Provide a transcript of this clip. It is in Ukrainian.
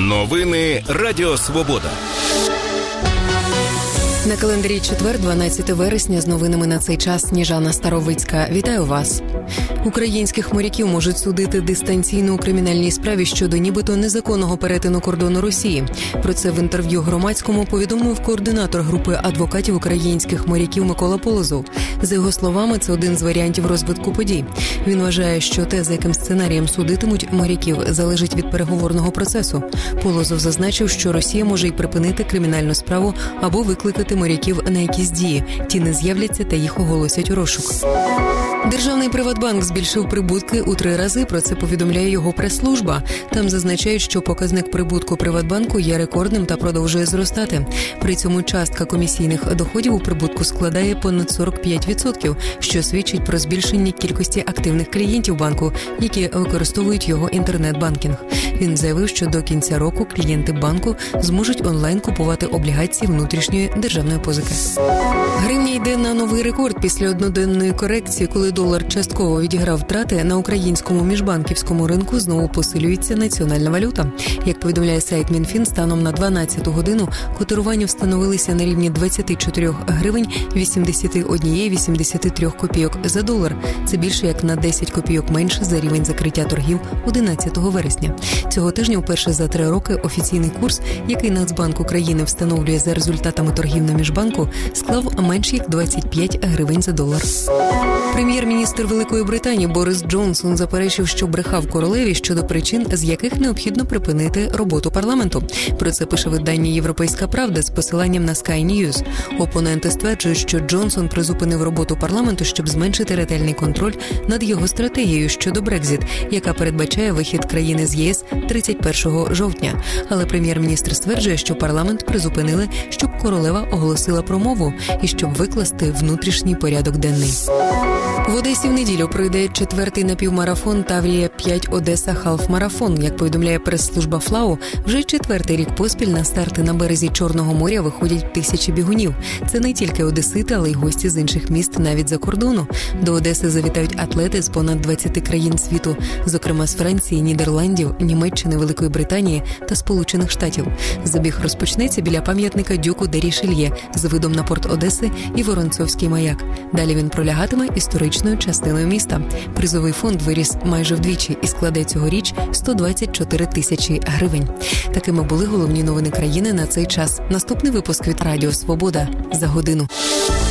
Новини Радіо Свобода. На календарі четвер, 12 вересня, з новинами на цей час Сніжана Старовицька. Вітаю вас. Українських моряків можуть судити дистанційно у кримінальній справі щодо нібито незаконного перетину кордону Росії. Про це в інтерв'ю Громадському повідомив координатор групи адвокатів українських моряків Микола Полозов. За його словами, це один з варіантів розвитку подій. Він вважає, що те, за яким сценарієм судитимуть моряків, залежить від переговорного процесу. Полозов зазначив, що Росія може й припинити кримінальну справу або викликати моряків на якісь дії. Ті не з'являться та їх оголосять у розшук. Державний Приватбанк збільшив прибутки у 3 рази, про це повідомляє його прес-служба. Там зазначають, що показник прибутку Приватбанку є рекордним та продовжує зростати. При цьому частка комісійних доходів у прибутку складає понад 45%, що свідчить про збільшення кількості активних клієнтів банку, які використовують його інтернет-банкінг. Він заявив, що до кінця року клієнти банку зможуть онлайн купувати облігації внутрішньої державної позики. Гривня йде на новий рекорд після одноденної корекції, коли долар частково відіграв втрати. На українському міжбанківському ринку знову посилюється національна валюта. Як повідомляє сайт Мінфін, станом на 12 годину котирування встановилися на рівні 24 гривень 81,83 копійок за долар. Це більше як на 10 копійок менше за рівень закриття торгів 11 вересня. Цього тижня вперше за 3 роки офіційний курс, який Нацбанк України встановлює за результатами торгів на міжбанку, склав менш як 25 гривень за долар. Прем'єр-міністр Великої Британії Борис Джонсон заперечив, що брехав королеві щодо причин, з яких необхідно припинити роботу парламенту. Про це пише видання «Європейська правда» з посиланням на Sky News. Опоненти стверджують, що Джонсон призупинив роботу парламенту, щоб зменшити ретельний контроль над його стратегією щодо Брекзит, яка передбачає вихід країни з ЄС 31 жовтня. Але прем'єр-міністр стверджує, що парламент призупинили, щоб королева оголосила промову і щоб викласти внутрішній порядок денний. В Одесі в неділю пройде 4-й напівмарафон Таврія 5 Одеса Халф-марафон. Як повідомляє прес-служба ФЛАУ, вже 4-й рік поспіль на старти на березі Чорного моря виходять тисячі бігунів. Це не тільки одесити, але й гості з інших міст, навіть за кордону. До Одеси завітають атлети з понад 20 країн світу, зокрема з Франції, Нідерландів, Німеччини, Великої Британії та Сполучених Штатів. Забіг розпочнеться біля пам'ятника Дюку де Рішельє з видом на порт Одеси і Воронцовський маяк. Далі він пролягатиме історичною частиною міста. Призовий фонд виріс майже вдвічі і складе цьогоріч 124 тисячі гривень. Такими були головні новини країни на цей час. Наступний випуск від Радіо Свобода за годину.